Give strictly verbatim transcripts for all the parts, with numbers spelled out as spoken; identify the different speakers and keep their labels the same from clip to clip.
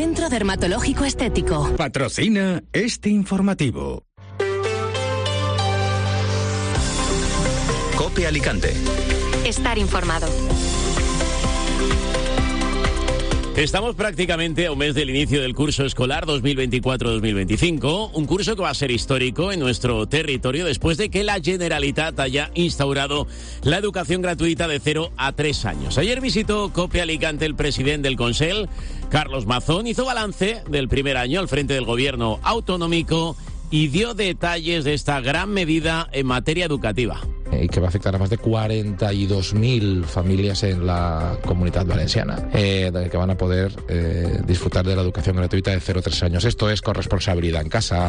Speaker 1: Centro Dermatológico Estético.
Speaker 2: Patrocina este informativo.
Speaker 3: COPE Alicante.
Speaker 1: Estar informado.
Speaker 4: Estamos prácticamente a un mes del inicio del curso escolar dos mil veinticuatro dos mil veinticinco, un curso que va a ser histórico en nuestro territorio después de que la Generalitat haya instaurado la educación gratuita de cero a tres años. Ayer visitó COPE Alicante el presidente del Consell, Carlos Mazón, hizo balance del primer año al frente del gobierno autonómico y dio detalles de esta gran medida en materia educativa.
Speaker 5: Y que va a afectar a más de cuarenta y dos mil familias en la Comunitat Valenciana, eh, que van a poder eh, disfrutar de la educación gratuita de cero a tres años. Esto es corresponsabilidad en casa,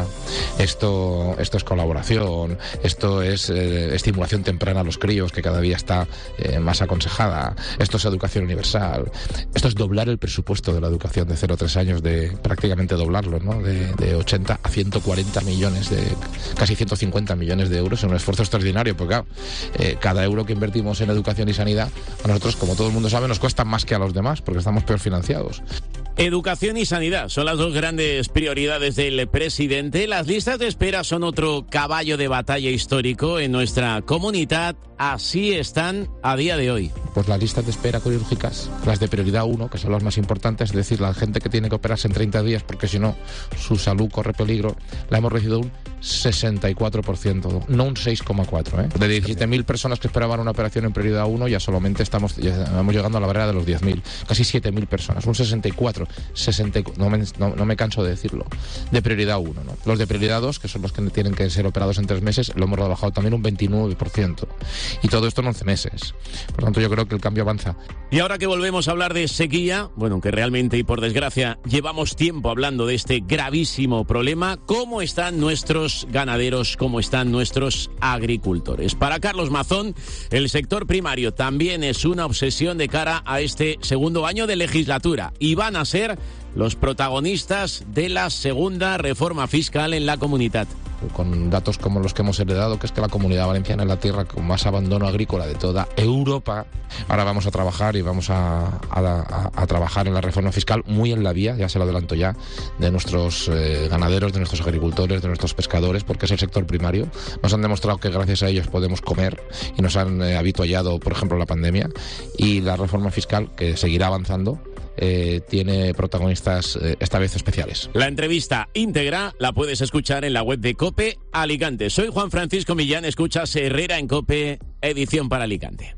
Speaker 5: esto, esto es colaboración, esto es eh, estimulación temprana a los críos, que cada día está eh, más aconsejada, esto es educación universal, esto es doblar el presupuesto de la educación de cero a tres años, de prácticamente doblarlo, ¿no? de, de ochenta a ciento cuarenta millones, de casi ciento cincuenta millones de euros, en un esfuerzo extraordinario, porque claro, Eh, cada euro que invertimos en educación y sanidad, a nosotros, como todo el mundo sabe, nos cuesta más que a los demás, porque estamos peor financiados.
Speaker 4: Educación y sanidad son las dos grandes prioridades del presidente. Las listas de espera son otro caballo de batalla histórico en nuestra comunidad. Así están a día de hoy.
Speaker 5: Pues las listas de espera quirúrgicas, las de prioridad uno, que son las más importantes, es decir, la gente que tiene que operarse en treinta días porque si no su salud corre peligro, la hemos reducido un sesenta y cuatro por ciento, no un seis coma cuatro por ciento. ¿eh? De diecisiete mil personas que esperaban una operación en prioridad uno, ya solamente estamos, ya estamos llegando a la barrera de los diez mil, casi siete mil personas, un sesenta y cuatro, sesenta, no, me, no, no me canso de decirlo, de prioridad uno. ¿no? Los de prioridad dos, que son los que tienen que ser operados en tres meses, lo hemos rebajado también un veintinueve por ciento. Y todo esto en once meses. Por tanto, yo creo que el cambio avanza.
Speaker 4: Y ahora que volvemos a hablar de sequía, bueno, aunque realmente y por desgracia llevamos tiempo hablando de este gravísimo problema, ¿cómo están nuestros ganaderos, cómo están nuestros agricultores? Para Carlos Mazón, el sector primario también es una obsesión de cara a este segundo año de legislatura y van a ser los protagonistas de la segunda reforma fiscal en la comunidad.
Speaker 5: Con datos como los que hemos heredado, que es que la Comunidad Valenciana es la tierra con más abandono agrícola de toda Europa. Ahora vamos a trabajar y vamos a, a, a, a trabajar en la reforma fiscal muy en la vía, ya se lo adelanto ya, de nuestros eh, ganaderos, de nuestros agricultores, de nuestros pescadores, porque es el sector primario. Nos han demostrado que gracias a ellos podemos comer y nos han eh, habituallado, por ejemplo, la pandemia. Y la reforma fiscal, que seguirá avanzando, Eh, tiene protagonistas eh, esta vez especiales.
Speaker 4: La entrevista íntegra la puedes escuchar en la web de COPE Alicante. Soy Juan Francisco Millán, escuchas Herrera en COPE, edición para Alicante.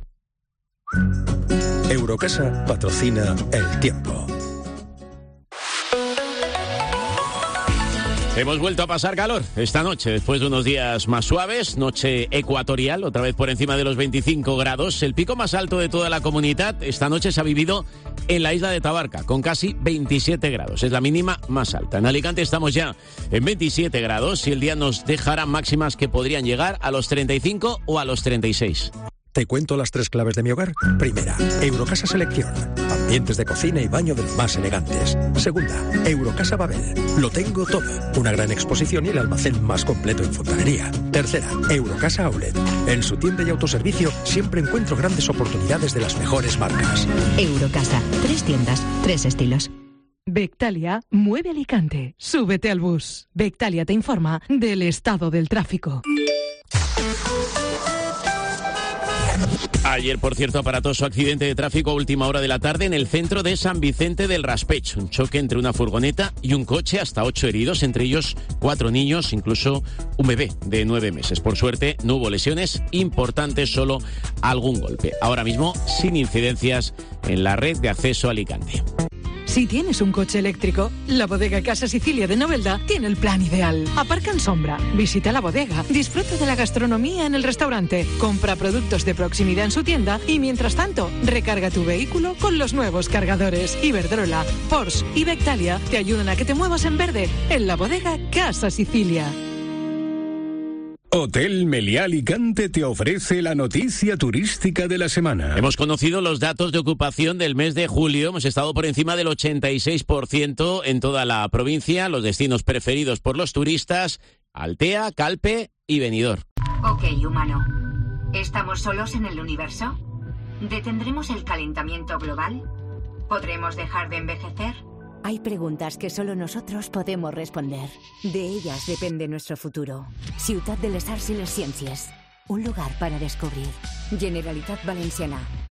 Speaker 3: Eurocasa patrocina El Tiempo.
Speaker 4: Hemos vuelto a pasar calor esta noche, después de unos días más suaves, noche ecuatorial, otra vez por encima de los veinticinco grados. El pico más alto de toda la comunidad esta noche se ha vivido en la isla de Tabarca, con casi veintisiete grados. Es la mínima más alta. En Alicante estamos ya en veintisiete grados y el día nos dejará máximas que podrían llegar a los treinta y cinco o a los treinta y seis.
Speaker 3: Te cuento las tres claves de mi hogar. Primera, Eurocasa Selección. Ambientes de cocina y baño de los más elegantes. Segunda, Eurocasa Babel. Lo tengo todo. Una gran exposición y el almacén más completo en fontanería. Tercera, Eurocasa Outlet. En su tienda y autoservicio siempre encuentro grandes oportunidades de las mejores marcas.
Speaker 6: Eurocasa. Tres tiendas, tres estilos.
Speaker 7: Bectalia mueve Alicante. Súbete al bus. Bectalia te informa del estado del tráfico.
Speaker 4: Ayer, por cierto, aparatoso accidente de tráfico a última hora de la tarde en el centro de San Vicente del Raspech. Un choque entre una furgoneta y un coche, hasta ocho heridos, entre ellos cuatro niños, incluso un bebé de nueve meses. Por suerte, no hubo lesiones importantes, solo algún golpe. Ahora mismo, sin incidencias en la red de acceso a Alicante.
Speaker 7: Si tienes un coche eléctrico, la bodega Casa Sicilia de Novelda tiene el plan ideal. Aparca en sombra, visita la bodega, disfruta de la gastronomía en el restaurante, compra productos de proximidad en su tienda y, mientras tanto, recarga tu vehículo con los nuevos cargadores. Iberdrola, Porsche y Bectalia te ayudan a que te muevas en verde en la bodega Casa Sicilia.
Speaker 2: Hotel Meliá Alicante te ofrece la noticia turística de la semana.
Speaker 4: Hemos conocido los datos de ocupación del mes de julio. Hemos estado por encima del ochenta y seis por ciento en toda la provincia. Los destinos preferidos por los turistas: Altea, Calpe y Benidorm.
Speaker 8: Ok, humano. ¿Estamos solos en el universo? ¿Detendremos el calentamiento global? ¿Podremos dejar de envejecer?
Speaker 9: Hay preguntas que solo nosotros podemos responder. De ellas depende nuestro futuro. Ciutat de les Arts i les Ciències. Un lugar para descubrir. Generalitat Valenciana.